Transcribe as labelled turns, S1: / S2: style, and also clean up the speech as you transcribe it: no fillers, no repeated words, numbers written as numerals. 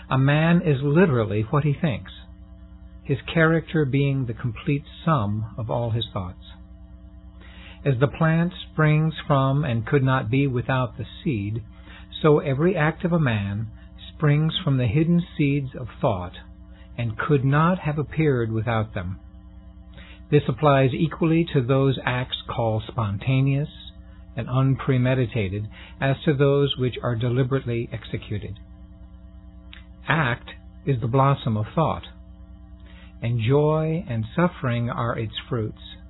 S1: A man is literally what he thinks, his character being the complete sum of all his thoughts. As the plant springs from and could not be without the seed, so every act of a man springs from the hidden seeds of thought and could not have appeared without them. This applies equally to those acts called spontaneous and unpremeditated as to those which are deliberately executed. Act is the blossom of thought, and joy and suffering are its fruits.